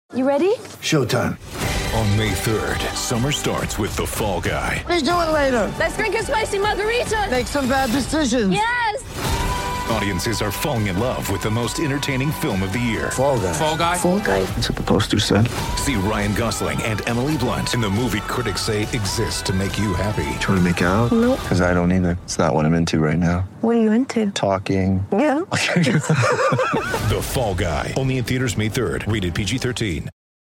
You ready? Showtime. On May 3rd, summer starts with The Fall Guy. Let's do it later. Let's drink a spicy margarita. Make some bad decisions. Yes! Audiences are falling in love with the most entertaining film of the year. Fall Guy. Fall Guy? Fall guy. That's what the poster said. See Ryan Gosling and Emily Blunt in the movie critics say exists to make you happy. Trying to make it out? Nope. Because I don't either. It's not what I'm into right now. What are you into? Talking. Yeah. The Fall Guy. Only in theaters May 3rd. Rated PG-13.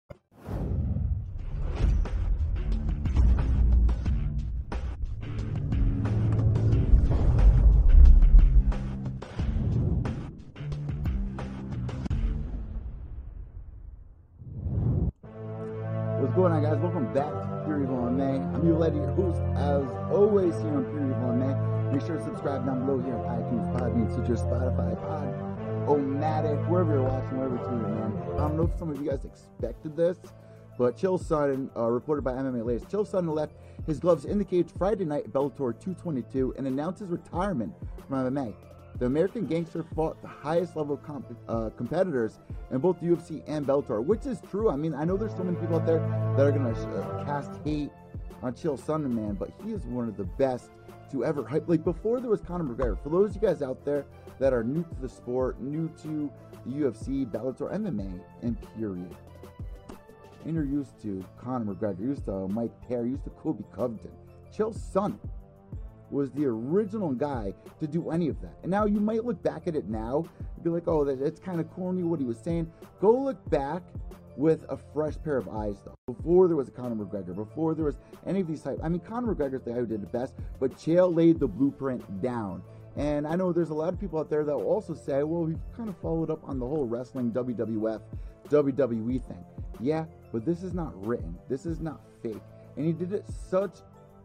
What's going on, guys? Welcome back to Pure Evil MMA. I'm your lady, your host, as always, here on Pure Evil MMA. Make sure to subscribe down below here on iTunes, Podbean, Stitcher, Spotify, Omatic, wherever you're watching, wherever you're tuning in. I don't know if some of you guys expected this, but Chael Sonnen, reported by MMA Latest, Chael Sonnen left his gloves in the cage Friday night at Bellator 222 and announced his retirement from MMA. The American gangster fought the highest level competitors in both the UFC and Bellator, which is true. I mean, I know there's so many people out there that are going to cast hate on Chael Sonnen, man, but he is one of the best to ever hype. Like, before there was Conor McGregor, for those of you guys out there that are new to the sport, new to the UFC, Bellator, MMA, and period, and you're used to Conor McGregor, used to Mike Perry, used to Kobe Covington, Chael Sonnen was the original guy to do any of that. And now you might look back at it now and be like, oh, it's kind of corny what he was saying. Go look back with a fresh pair of eyes, though. Before there was a Conor McGregor, before there was any of these types. I mean, Conor McGregor's the guy who did it best, but Chael laid the blueprint down. And I know there's a lot of people out there that will also say, well, he kind of followed up on the whole wrestling WWF, WWE thing. Yeah, but this is not written. This is not fake. And he did it such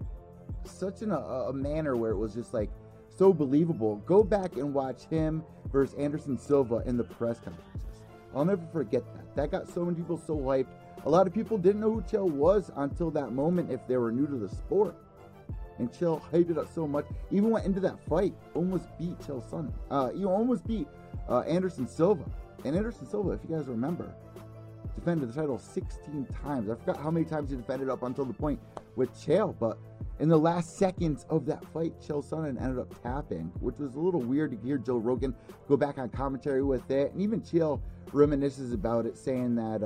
in a manner where it was just like so believable. Go back and watch him versus Anderson Silva in the press conferences. I'll never forget that. That got so many people so hyped. A lot of people didn't know who Chael was until that moment if they were new to the sport. And Chael hyped it up so much. Even went into that fight, almost beat Chael Sonnen. You almost beat Anderson Silva. And Anderson Silva, if you guys remember, defended the title 16 times. I forgot how many times he defended up until the point with Chael, but in the last seconds of that fight, Chael Sonnen ended up tapping, which was a little weird to hear Joe Rogan go back on commentary with it. And even Chael reminisces about it, saying that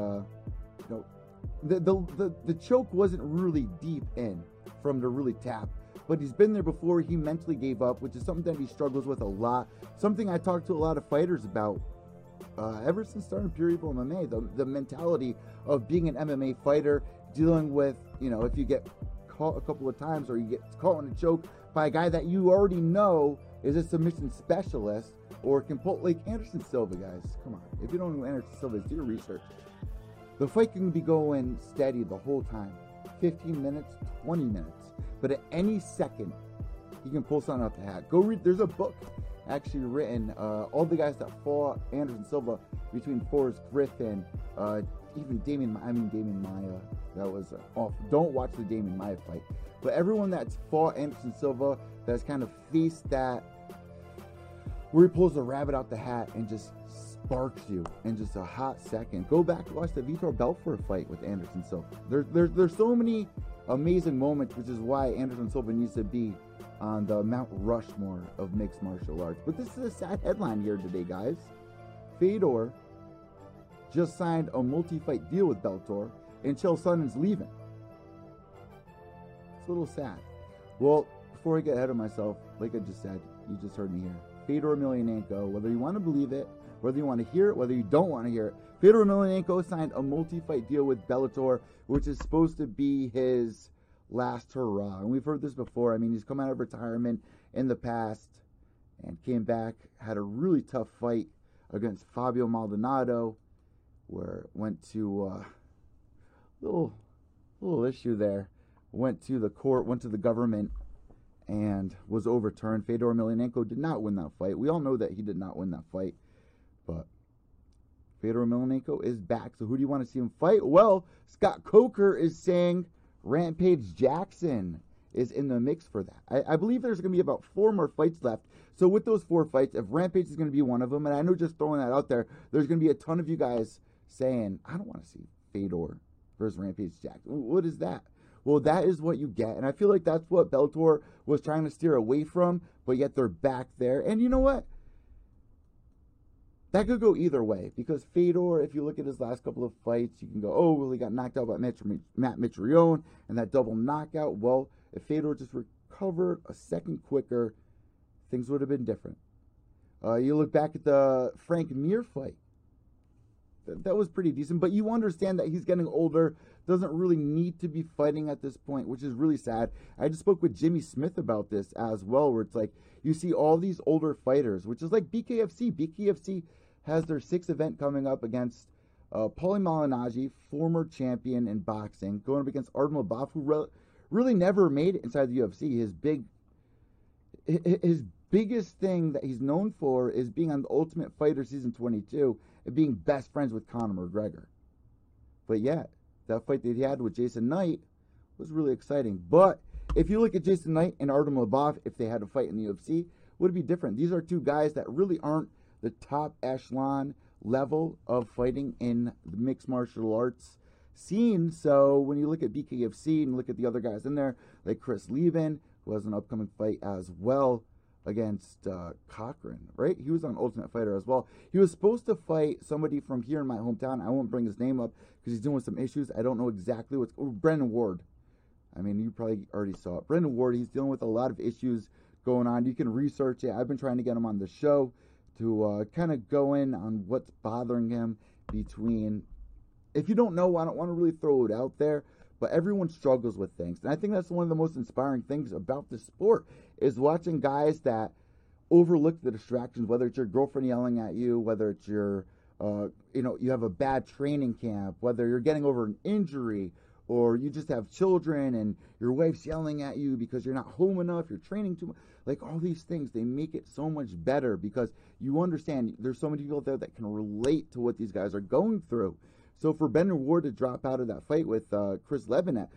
the choke wasn't really deep in for him to really tap. But he's been there before. He mentally gave up, which is something that he struggles with a lot. Something I talked to a lot of fighters about ever since starting Pure Evil MMA. The mentality of being an MMA fighter, dealing with, if you get caught a couple of times or you get caught in a choke by a guy that you already know is a submission specialist or can pull, like Anderson Silva, guys. Come on. If you don't know who Anderson Silva is, do your research. The fight can be going steady the whole time. 15 minutes, 20 minutes. But at any second, he can pull something out the hat. Go read. There's a book actually written, all the guys that fought Anderson Silva between Forrest Griffin, even Damian Maia, that was off. Don't watch the Damian Maia fight. But everyone that's fought Anderson Silva, that's kind of faced that, where he pulls the rabbit out the hat and just sparks you in just a hot second. Go back and watch the Vitor Belfort fight with Anderson Silva. There's so many amazing moments, which is why Anderson Silva needs to be on the Mount Rushmore of mixed martial arts. But this is a sad headline here today, guys. Fedor just signed a multi-fight deal with Bellator, and Chael Sonnen's leaving. It's a little sad. Well, before I get ahead of myself, like I just said, you just heard me here. Fedor Emelianenko, whether you want to believe it, whether you want to hear it, whether you don't want to hear it, Fedor Emelianenko signed a multi-fight deal with Bellator, which is supposed to be his last hurrah. And we've heard this before. I mean, he's come out of retirement in the past and came back, had a really tough fight against Fabio Maldonado, where went to little issue there. Went to the court, went to the government, and was overturned. Fedor Emelianenko did not win that fight. We all know that he did not win that fight, but Fedor Emelianenko is back. So who do you want to see him fight? Well, Scott Coker is saying Rampage Jackson is in the mix for that. I believe there's going to be about 4 more fights left. So with those 4 fights, if Rampage is going to be one of them, and I know just throwing that out there, there's going to be a ton of you guys saying, I don't want to see Fedor versus Rampage Jackson. What is that? Well, that is what you get. And I feel like that's what Bellator was trying to steer away from, but yet they're back there. And you know what? That could go either way, because Fedor, if you look at his last couple of fights, you can go, oh, well, he got knocked out by Matt Mitrione and that double knockout. Well, if Fedor just recovered a second quicker, things would have been different. You look back at the Frank Mir fight. That was pretty decent, but you understand that he's getting older, doesn't really need to be fighting at this point, which is really sad. I just spoke with Jimmy Smith about this as well, where it's like you see all these older fighters, which is like BKFC. BKFC has their 6th event coming up against Paulie Malignaggi, former champion in boxing, going up against Artem Lobov, who really never made it inside the UFC. His biggest thing that he's known for is being on the Ultimate Fighter Season 22 and being best friends with Conor McGregor. But yeah, that fight that he had with Jason Knight was really exciting. But if you look at Jason Knight and Artem Lobov, if they had a fight in the UFC, would it be different? These are two guys that really aren't the top echelon level of fighting in the mixed martial arts scene. So when you look at BKFC and look at the other guys in there, like Chris Leben, who has an upcoming fight as well against Cochran, right? He was on Ultimate Fighter as well. He was supposed to fight somebody from here in my hometown. I won't bring his name up because he's dealing with some issues. I don't know exactly what's... Brendan Ward. I mean, you probably already saw it. Brendan Ward, he's dealing with a lot of issues going on. You can research it. I've been trying to get him on the show to kind of go in on what's bothering him between... If you don't know, I don't want to really throw it out there, but everyone struggles with things. And I think that's one of the most inspiring things about this sport is watching guys that overlook the distractions, whether it's your girlfriend yelling at you, whether it's your, you have a bad training camp, whether you're getting over an injury, or you just have children and your wife's yelling at you because you're not home enough, you're training too much. Like all these things, they make it so much better because you understand there's so many people out there that can relate to what these guys are going through. So for Brendan Ward to drop out of that fight with Chris Leben at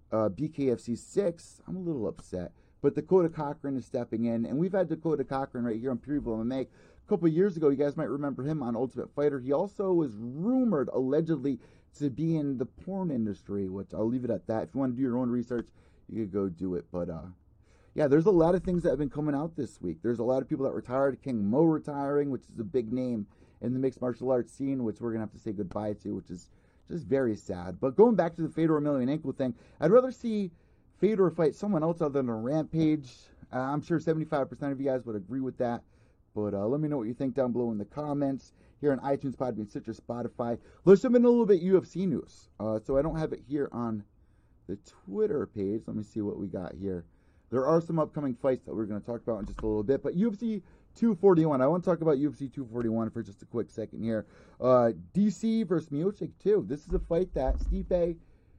BKFC 6, I'm a little upset. But Dakota Cochran is stepping in, and we've had Dakota Cochran right here on Pure Evil MMA. A couple of years ago, you guys might remember him on Ultimate Fighter. He also was rumored, allegedly, to be in the porn industry, which I'll leave it at that. If you want to do your own research, you could go do it. But, yeah, there's a lot of things that have been coming out this week. There's a lot of people that retired. King Mo retiring, which is a big name in the mixed martial arts scene, which we're going to have to say goodbye to, which is just very sad. But going back to the Fedor Emelianenko thing, I'd rather see Fedor fight someone else other than a Rampage. I'm sure 75% of you guys would agree with that. But let me know what you think down below in the comments. Here on iTunes, Podbean, Stitcher, Spotify. Let's jump in a little bit UFC news. So I don't have it here on the Twitter page. Let me see what we got here. There are some upcoming fights that we're going to talk about in just a little bit. But UFC 241. I want to talk about UFC 241 for just a quick second here. DC versus Miocic 2. This is a fight that Stipe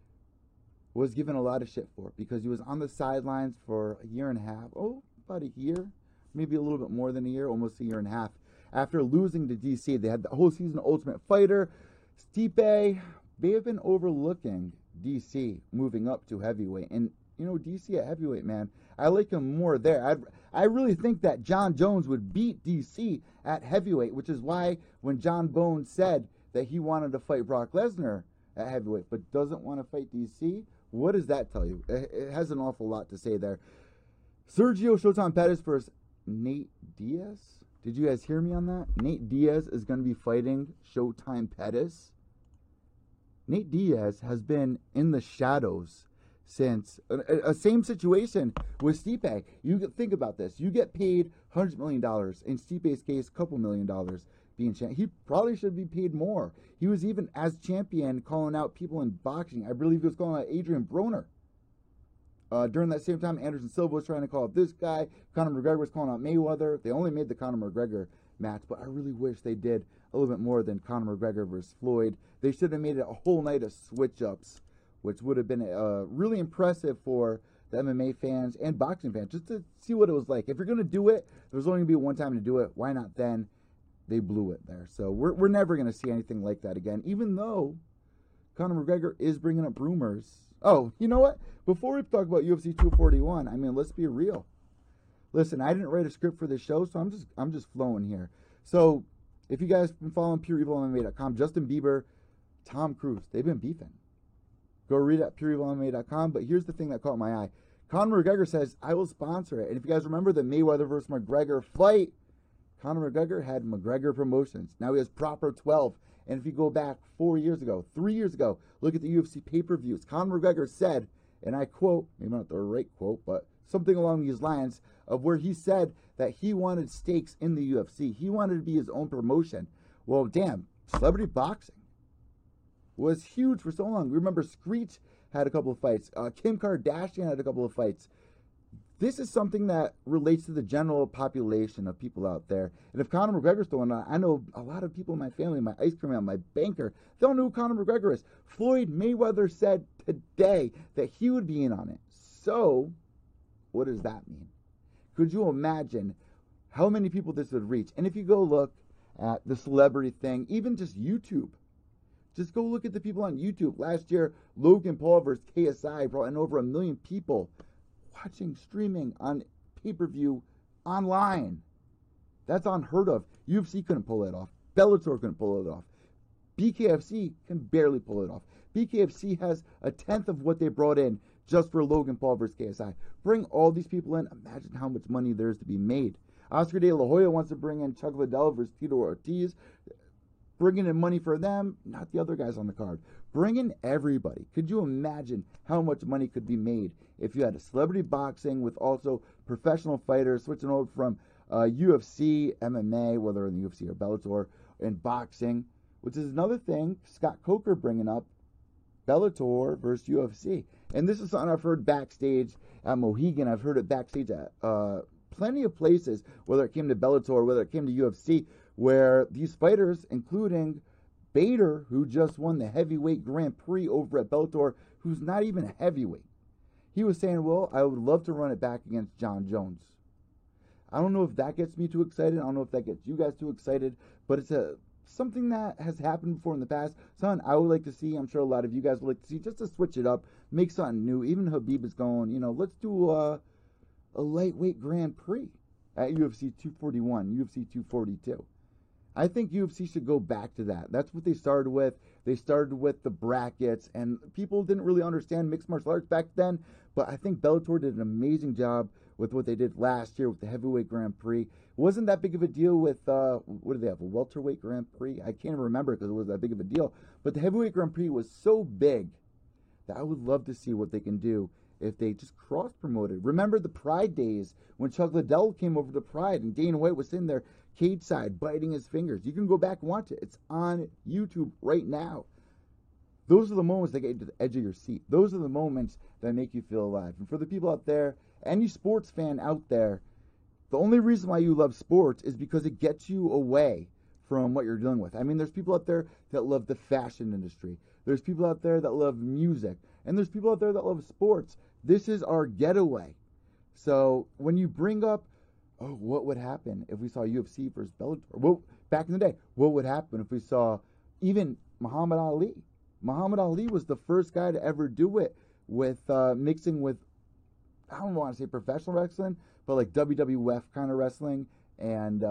was given a lot of shit for because he was on the sidelines for a year and a half. Oh, about a year. Maybe a little bit more than a year. Almost a year and a half. After losing to DC, they had the whole season of Ultimate Fighter. Stipe, they have been overlooking DC moving up to heavyweight. And, you know, DC at heavyweight, man, I like him more there. I really think that John Jones would beat DC at heavyweight, which is why when John Bones said that he wanted to fight Brock Lesnar at heavyweight but doesn't want to fight DC, what does that tell you? It has an awful lot to say there. Sergio Showtime Pettis versus Nate Diaz. Did you guys hear me on that? Nate Diaz is going to be fighting Showtime Pettis. Nate Diaz has been in the shadows since a same situation with Stipe. You think about this. You get paid $100 million. In Stipe's case, a couple $1 million being champion. He probably should be paid more. He was even, as champion, calling out people in boxing. I believe he was calling out Adrian Broner. During that same time, Anderson Silva was trying to call out this guy. Conor McGregor was calling out Mayweather. They only made the Conor McGregor match, but I really wish they did a little bit more than Conor McGregor versus Floyd. They should have made it a whole night of switch-ups, which would have been really impressive for the MMA fans and boxing fans, just to see what it was like. If you're going to do it, there's only going to be one time to do it. Why not then? They blew it there. So we're never going to see anything like that again, even though Conor McGregor is bringing up rumors. Oh, you know what? Before we talk about UFC 241, I mean, let's be real. Listen, I didn't write a script for this show, so I'm just flowing here. So if you guys have been following PureEvilMMA.com, Justin Bieber Tom Cruise. They've been beefing. Go read it at pureevilmma.com. But here's the thing that caught my eye. Conor McGregor says, I will sponsor it. And if you guys remember the Mayweather versus McGregor fight, Conor McGregor had McGregor Promotions. Now he has Proper 12. And if you go back 3 years ago, look at the UFC pay-per-views. Conor McGregor said, and I quote, maybe not the right quote, but something along these lines of where he said that he wanted stakes in the UFC. He wanted to be his own promotion. Well, damn, celebrity boxing was huge for so long. Remember, Screech had a couple of fights. Kim Kardashian had a couple of fights. This is something that relates to the general population of people out there. And if Conor McGregor's doing it, I know a lot of people in my family, my ice cream man, my banker, they don't know who Conor McGregor is. Floyd Mayweather said today that he would be in on it. So, what does that mean? Could you imagine how many people this would reach? And if you go look at the celebrity thing, even just YouTube, just go look at the people on YouTube. Last year, Logan Paul versus KSI brought in over 1 million people watching, streaming on pay-per-view online. That's unheard of. UFC couldn't pull it off. Bellator couldn't pull it off. BKFC can barely pull it off. BKFC has 1/10 of what they brought in just for Logan Paul versus KSI. Bring all these people in. Imagine how much money there is to be made. Oscar De La Hoya wants to bring in Chuck Liddell versus Tito Ortiz. Bringing in money for them, not the other guys on the card. Bring in everybody. Could you imagine how much money could be made if you had a celebrity boxing with also professional fighters switching over from UFC, MMA, whether in the UFC or Bellator, and boxing, which is another thing Scott Coker bringing up, Bellator versus UFC. And this is something I've heard backstage at Mohegan. I've heard it backstage at plenty of places, whether it came to Bellator, whether it came to UFC, where these fighters, including Bader, who just won the heavyweight Grand Prix over at Bellator, who's not even a heavyweight, he was saying, well, I would love to run it back against John Jones. I don't know if that gets me too excited. I don't know if that gets you guys too excited, but it's something that has happened before in the past. Something I would like to see. I'm sure a lot of you guys would like to see, just to switch it up, make something new. Even Khabib is going, let's do a lightweight Grand Prix at UFC 241, UFC 242. I think UFC should go back to that. That's what they started with. They started with the brackets, and people didn't really understand mixed martial arts back then, but I think Bellator did an amazing job with what they did last year with the heavyweight Grand Prix. It wasn't that big of a deal with, what do they have, a welterweight Grand Prix? I can't even remember because it was that big of a deal, but the heavyweight Grand Prix was so big that I would love to see what they can do if they just cross-promoted. Remember the Pride days when Chuck Liddell came over to Pride and Dana White was sitting there cage side biting his fingers. You can go back and watch it. It's on YouTube right now. Those are the moments that get you to the edge of your seat. Those are the moments that make you feel alive. And for the people out there, any sports fan out there, the only reason why you love sports is because it gets you away from what you're dealing with. I mean, there's people out there that love the fashion industry. There's people out there that love music. And there's people out there that love sports. This is our getaway. So when you bring up, oh, what would happen if we saw UFC versus Bellator? Well, back in the day, what would happen if we saw even Muhammad Ali? Muhammad Ali was the first guy to ever do it with mixing with, I don't want to say professional wrestling, but like WWF kind of wrestling and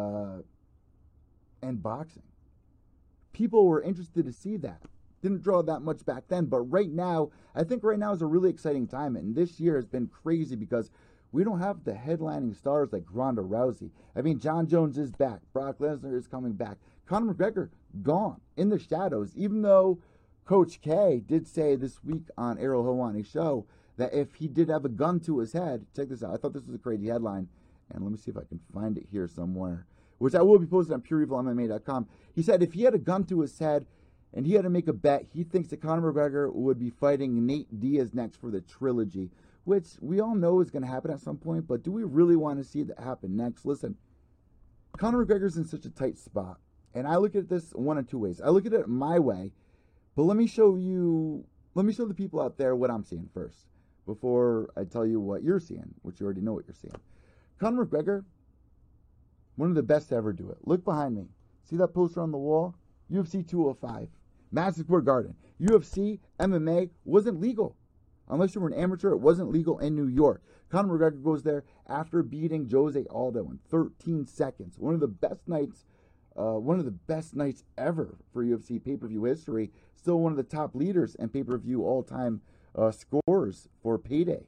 boxing. People were interested to see that. Didn't draw that much back then, but right now, I think right now is a really exciting time, and this year has been crazy because we don't have the headlining stars like Ronda Rousey. I mean, John Jones is back. Brock Lesnar is coming back. Conor McGregor, gone, in the shadows, even though Coach K did say this week on Ariel Helwani's show that if he did have a gun to his head, check this out. I thought this was a crazy headline, and let me see if I can find it here somewhere, which I will be posting on pureevilmma.com. He said if he had a gun to his head and he had to make a bet, he thinks that Conor McGregor would be fighting Nate Diaz next for the trilogy, which we all know is going to happen at some point, but do we really want to see that happen next? Listen, Conor McGregor's in such a tight spot, and I look at this one of two ways. I look at it my way, but let me show the people out there what I'm seeing first before I tell you what you're seeing, which you already know what you're seeing. Conor McGregor, one of the best to ever do it. Look behind me. See that poster on the wall? UFC 205. Madison Square Garden. UFC, MMA wasn't legal. Unless you were an amateur, it wasn't legal in New York. Conor McGregor goes there after beating Jose Aldo in 13 seconds. One of the best nights one of the best nights ever for UFC pay-per-view history. Still one of the top leaders in pay-per-view all-time scores for Payday.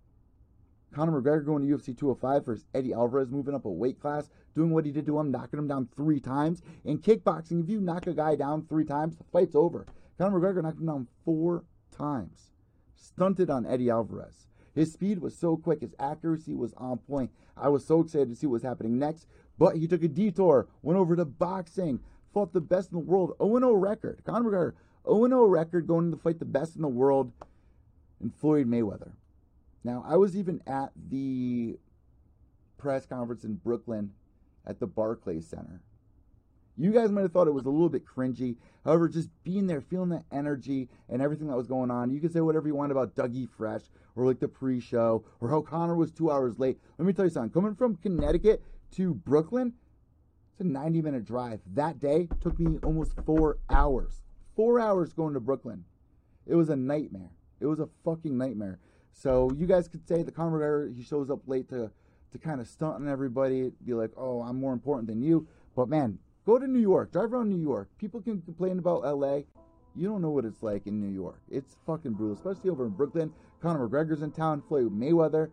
Conor McGregor going to UFC 205 versus Eddie Alvarez, moving up a weight class, doing what he did to him, knocking him down 3 times. In kickboxing, if you knock a guy down 3 times, the fight's over. Conor McGregor knocked him down 4 times. Stunted on Eddie Alvarez. His speed was so quick. His accuracy was on point. I was so excited to see what was happening next. But he took a detour, went over to boxing, fought the best in the world. 0-0 record. Conor McGregor, 0-0 record, going to fight the best in the world in Floyd Mayweather. Now, I was even at the press conference in Brooklyn at the Barclays Center. You guys might have thought it was a little bit cringy. However, just being there, feeling the energy and everything that was going on. You can say whatever you want about Dougie Fresh or like the pre-show or how Conor was 2 hours late. Let me tell you something. Coming from Connecticut to Brooklyn, it's a 90-minute drive. That day took me almost 4 hours. 4 hours going to Brooklyn. It was a nightmare. It was a fucking nightmare. So you guys could say that Conor McGregor, he shows up late to kind of stunt on everybody, be like, oh, I'm more important than you. But man, go to New York. Drive around New York. People can complain about LA. You don't know what it's like in New York. It's fucking brutal, especially over in Brooklyn. Conor McGregor's in town, Floyd Mayweather.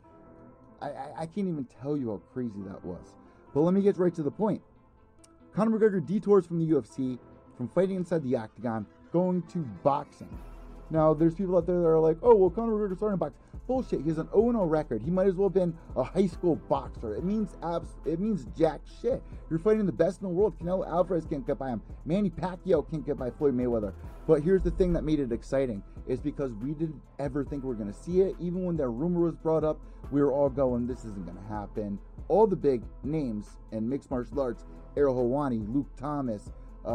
I can't even tell you how crazy that was. But let me get right to the point. Conor McGregor detours from the UFC, from fighting inside the octagon, going to boxing. Now, there's people out there that are like, oh, well, Conor McGregor started in boxing. Bullshit. He has an 0-0 record. He might as well have been a high school boxer. It means jack shit. You're fighting the best in the world. Canelo Alvarez can't get by him. Manny Pacquiao can't get by Floyd Mayweather. But here's the thing that made it exciting is because we didn't ever think we were going to see it. Even when that rumor was brought up, we were all going, this isn't going to happen. All the big names in mixed martial arts, Ariel Helwani, Luke Thomas,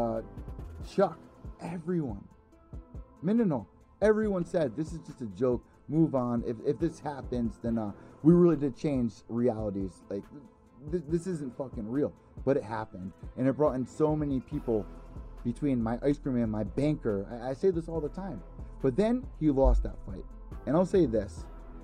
Chuck, everyone. Minino. Everyone said, this is just a joke. Move on. If this happens, then we really did change realities. Like, this isn't fucking real. But it happened. And it brought in so many people between my ice cream man, my banker. I say this all the time. But then he lost that fight. And I'll say this.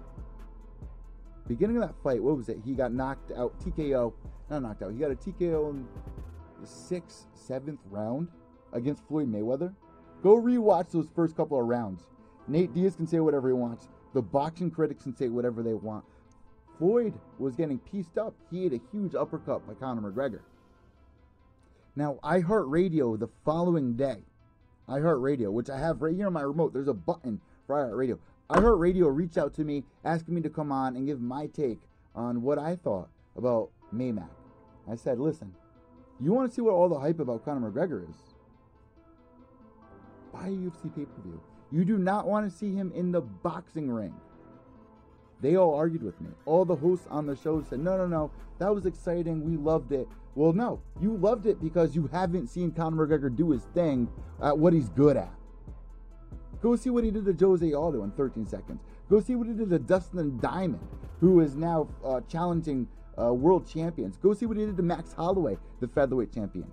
Beginning of that fight, what was it? He got knocked out, TKO. Not knocked out. He got a TKO in the 6th, 7th round against Floyd Mayweather. Go rewatch those first couple of rounds. Nate Diaz can say whatever he wants. The boxing critics can say whatever they want. Floyd was getting pieced up. He ate a huge uppercut by Conor McGregor. Now, iHeartRadio the following day, iHeartRadio, which I have right here on my remote, there's a button for iHeartRadio. iHeartRadio reached out to me, asking me to come on and give my take on what I thought about Maymac. I said, listen, you want to see what all the hype about Conor McGregor is? Buy a UFC pay-per-view. You do not want to see him in the boxing ring. They all argued with me. All the hosts on the show said, no, that was exciting. We loved it. Well, no, you loved it because you haven't seen Conor McGregor do his thing at what he's good at. Go see what he did to Jose Aldo in 13 seconds. Go see what he did to Dustin Diamond, who is now challenging world champions. Go see what he did to Max Holloway, the featherweight champion.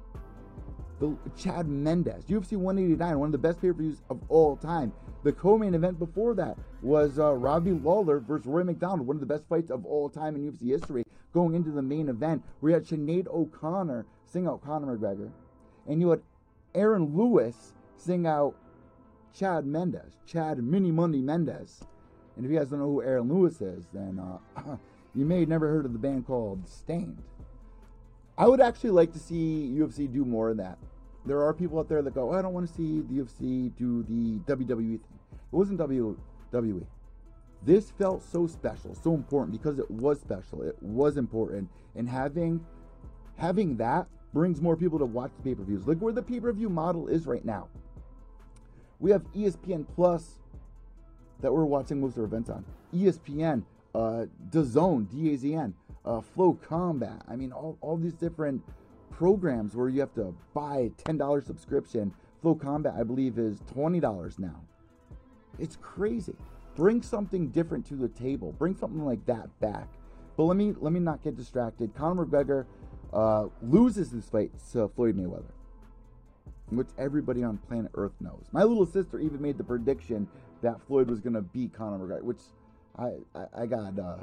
Chad Mendes, UFC 189, one of the best pay-per-views of all time. The co-main event before that was Robbie Lawler versus Roy McDonald, one of the best fights of all time in UFC history, going into the main event, where you had Sinead O'Connor sing out Conor McGregor, and you had Aaron Lewis sing out Chad Mini Monday Mendes. And if you guys don't know who Aaron Lewis is, then you may have never heard of the band called Stained. I would actually like to see UFC do more of that. There are people out there that go, I don't want to see the UFC do the WWE thing. It wasn't WWE. This felt so special, so important, because it was special. It was important. And having that brings more people to watch the pay-per-views. Look where the pay-per-view model is right now. We have ESPN Plus that we're watching most of our events on. ESPN, DAZN, D-A-Z-N, Flow Combat. I mean, all these different programs where you have to buy a $10 subscription. Flow Combat, I believe, is $20 now. It's crazy. Bring something different to the table. Bring something like that back. But let me not get distracted. Conor McGregor loses this fight to Floyd Mayweather, which everybody on planet Earth knows. My little sister even made the prediction that Floyd was going to beat Conor McGregor, which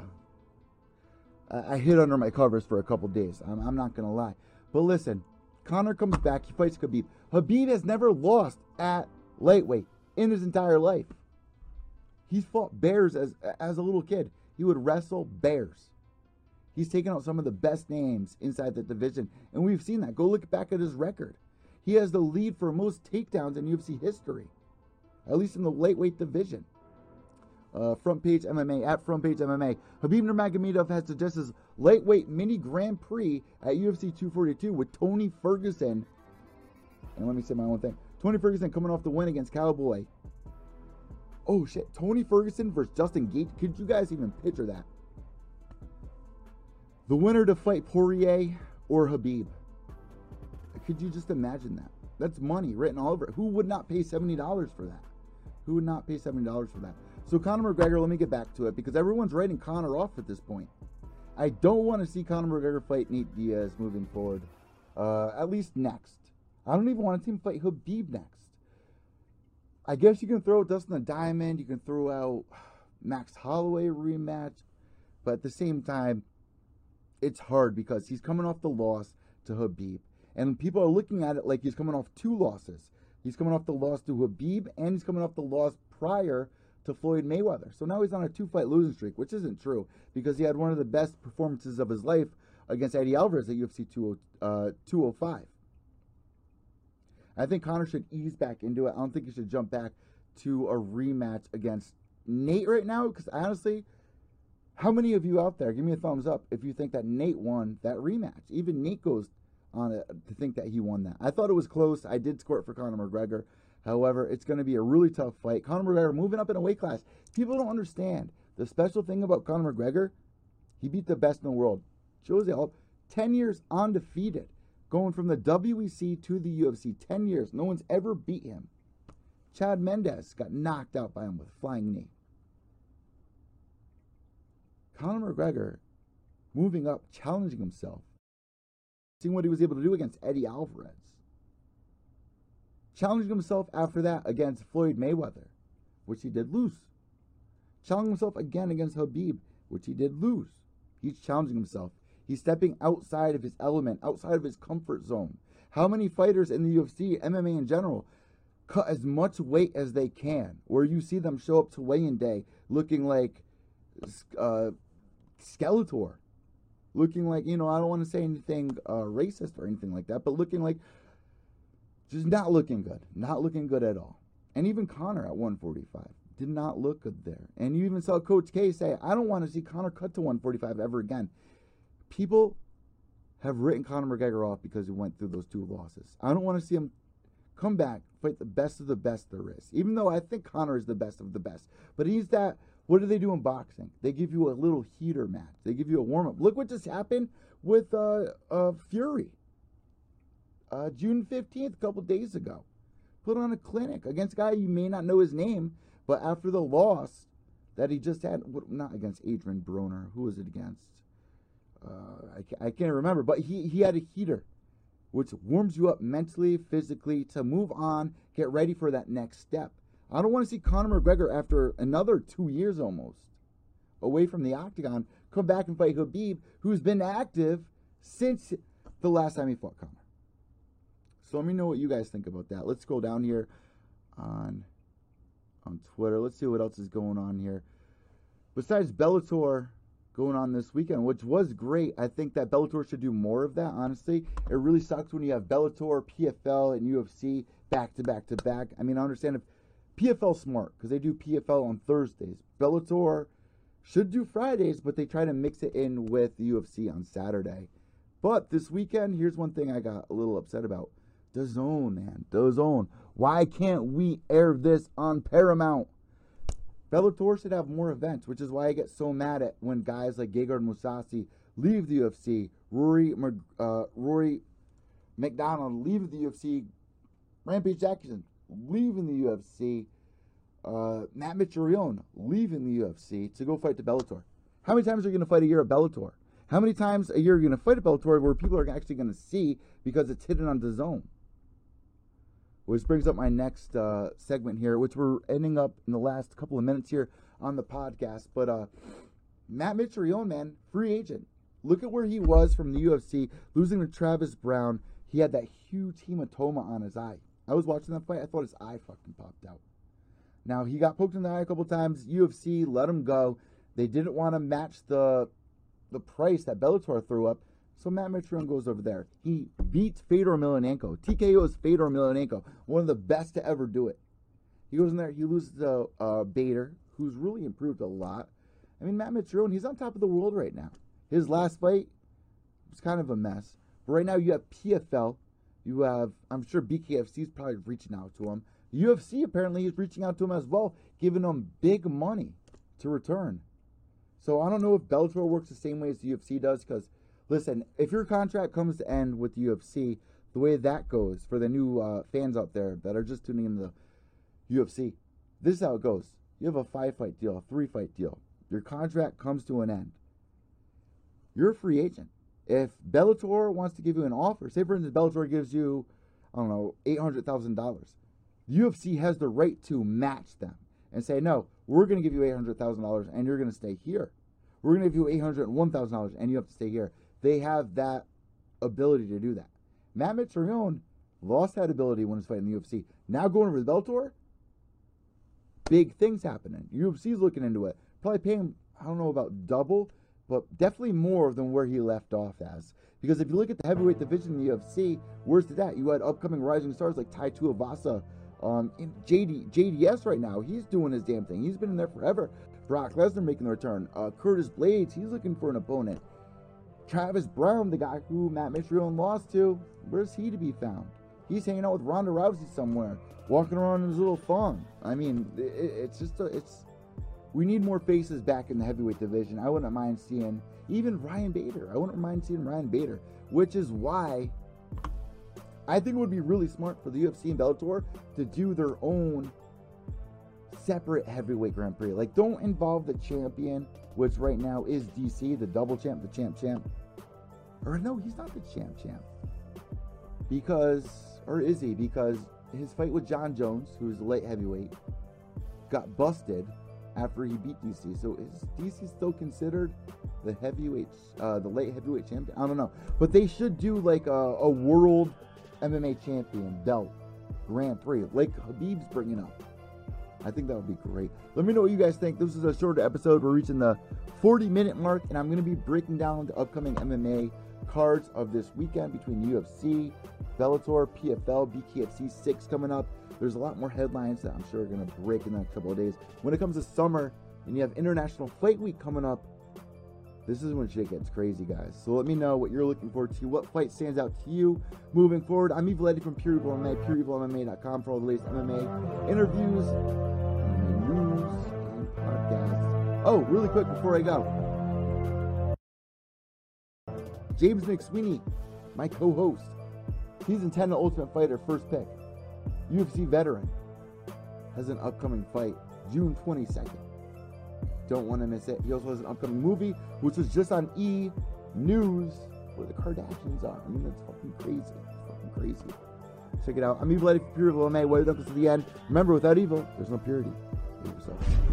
I hid under my covers for a couple days. I'm not going to lie. But listen, Conor comes back. He fights Khabib. Khabib has never lost at lightweight in his entire life. He's fought bears as a little kid. He would wrestle bears. He's taken out some of the best names inside the division, and we've seen that. Go look back at his record. He has the lead for most takedowns in UFC history, at least in the lightweight division. Front Page MMA, at Front Page MMA. Khabib Nurmagomedov has suggested his lightweight mini Grand Prix at UFC 242 with Tony Ferguson. And let me say my own thing. Tony Ferguson coming off the win against Cowboy. Oh shit, Tony Ferguson versus Justin Gaethje. Could you guys even picture that? The winner to fight Poirier or Khabib. Could you just imagine that? That's money written all over it. Who would not pay $70 for that? Who would not pay $70 for that? So Conor McGregor, let me get back to it because everyone's writing Conor off at this point. I don't want to see Conor McGregor fight Nate Diaz moving forward. At least next. I don't even want to see him fight Khabib next. I guess you can throw out Dustin the Diamond. You can throw out Max Holloway rematch. But at the same time, it's hard because he's coming off the loss to Khabib. And people are looking at it like he's coming off two losses. He's coming off the loss to Khabib, and he's coming off the loss prior to Floyd Mayweather. So now he's on a 2-fight losing streak, which isn't true because he had one of the best performances of his life against Eddie Alvarez at UFC 205. I think Conor should ease back into it. I don't think he should jump back to a rematch against Nate right now because honestly, how many of you out there, give me a thumbs up if you think that Nate won that rematch. Even Nate goes on it to think that he won that. I thought it was close. I did score it for Conor McGregor. However, it's going to be a really tough fight. Conor McGregor moving up in a weight class. People don't understand. The special thing about Conor McGregor, he beat the best in the world. Jose Aldo, 10 years undefeated. Going from the WEC to the UFC, 10 years. No one's ever beat him. Chad Mendes got knocked out by him with a flying knee. Conor McGregor moving up, challenging himself. Seeing what he was able to do against Eddie Alvarez. Challenging himself after that against Floyd Mayweather, which he did lose. Challenging himself again against Khabib, which he did lose. He's challenging himself. He's stepping outside of his element, outside of his comfort zone. How many fighters in the UFC, MMA in general, cut as much weight as they can, where you see them show up to weigh-in day looking like Skeletor, looking like, I don't want to say anything racist or anything like that, but looking like just not looking good at all. And even Conor at 145 did not look good there. And you even saw Coach K say, I don't want to see Conor cut to 145 ever again. People have written Conor McGregor off because he went through those two losses. I don't want to see him come back, fight the best of the best there is. Even though I think Conor is the best of the best. But he's that, what do they do in boxing? They give you a little heater match. They give you a warm-up. Look what just happened with Fury. June 15th, a couple days ago. Put on a clinic against a guy you may not know his name, but after the loss that he just had, not against Adrian Broner. Who was it against? I can't remember, but he had a heater, which warms you up mentally, physically, to move on, get ready for that next step. I don't want to see Conor McGregor after another 2 years almost away from the octagon come back and fight Khabib, who's been active since the last time he fought Conor. So let me know what you guys think about that. Let's scroll down here on Twitter. Let's see what else is going on here. Besides Bellator going on this weekend, which was great. I think that Bellator should do more of that, honestly. It really sucks when you have Bellator, PFL, and UFC back to back to back. I mean, I understand if PFL's smart because they do PFL on Thursdays. Bellator should do Fridays, but they try to mix it in with the UFC on Saturday. But this weekend, here's one thing I got a little upset about. DAZN, man. DAZN. Why can't we air this on Paramount? Bellator should have more events, which is why I get so mad at when guys like Gegard Mousasi leave the UFC, Rory McDonald leave the UFC, Rampage Jackson leaving the UFC, Matt Mitrione leaving the UFC to go fight the Bellator. How many times are you going to fight a year at Bellator? How many times a year are you going to fight at Bellator where people are actually going to see because it's hidden on DAZN? Which brings up my next segment here, which we're ending up in the last couple of minutes here on the podcast. But Matt Mitrione, man, free agent. Look at where he was from the UFC, losing to Travis Brown. he had that huge hematoma on his eye. I was watching that fight. I thought his eye fucking popped out. Now, he got poked in the eye a couple times. UFC let him go. They didn't want to match the price that Bellator threw up. So Matt Mitrione goes over there. He beats Fedor Emelianenko. TKO's Fedor Emelianenko, one of the best to ever do it. He goes in there. He loses to Bader, who's really improved a lot. I mean, Matt Mitrione, he's on top of the world right now. His last fight was kind of a mess. But right now you have PFL. You have, I'm sure BKFC is probably reaching out to him. UFC apparently is reaching out to him as well, giving him big money to return. So I don't know if Bellator works the same way as the UFC does, because, listen, if your contract comes to end with the UFC, the way that goes for the new fans out there that are just tuning in the UFC, this is how it goes. You have a 5-fight deal, a 3-fight deal. Your contract comes to an end. You're a free agent. If Bellator wants to give you an offer, say for instance Bellator gives you, I don't know, $800,000. UFC has the right to match them and say, no, we're going to give you $800,000 and you're going to stay here. We're going to give you $801,000 and you have to stay here. They have that ability to do that. Matt Mitrione lost that ability when he was fighting the UFC. Now going over to Bellator, big things happening. UFC's looking into it. Probably paying him, I don't know about double, but definitely more than where he left off as. Because if you look at the heavyweight division in the UFC, where's it at? You had upcoming rising stars like Tai Tuivasa, in JDS right now. He's doing his damn thing. He's been in there forever. Brock Lesnar making the return. Curtis Blades, he's looking for an opponent. Travis Brown, the guy who Matt Mitrione lost to, where's he to be found? He's hanging out with Ronda Rousey somewhere, walking around in his little thong. I mean, it's just we need more faces back in the heavyweight division. I wouldn't mind seeing even Ryan Bader. I wouldn't mind seeing Ryan Bader, which is why I think it would be really smart for the UFC and Bellator to do their own separate heavyweight Grand Prix. Like, don't involve the champion, which right now is DC, the double champ, the champ. Or no, he's not the champ. Because, or is he? Because his fight with John Jones, who's the light heavyweight, got busted after he beat DC. So is DC still considered the heavyweight, the light heavyweight champion? I don't know. But they should do like a world MMA champion belt Grand Prix, like Khabib's bringing up. I think that would be great. Let me know what you guys think. This is a shorter episode. We're reaching the 40-minute mark, and I'm going to be breaking down the upcoming MMA cards of this weekend between UFC, Bellator, PFL, BKFC 6 coming up. There's a lot more headlines that I'm sure are going to break in the next couple of days. When it comes to summer and you have International Fight Week coming up, this is when shit gets crazy, guys. So let me know what you're looking forward to. What fight stands out to you moving forward? I'm Evil from Pure Evil MMA, pureevilmma.com for all the latest MMA interviews, MMA news, and podcasts. Oh, really quick before I go. James McSweeney, my co-host. Season 10 of Ultimate Fighter, first pick. UFC veteran. Has an upcoming fight, June 22nd. Don't want to miss it. He also has an upcoming movie, which was just on E! News, where the Kardashians are. I mean, that's fucking crazy. It's fucking crazy. Check it out. I'm Evil from Pure Evil MMA. Way to to the end. Remember, without evil, there's no purity. Be yourself.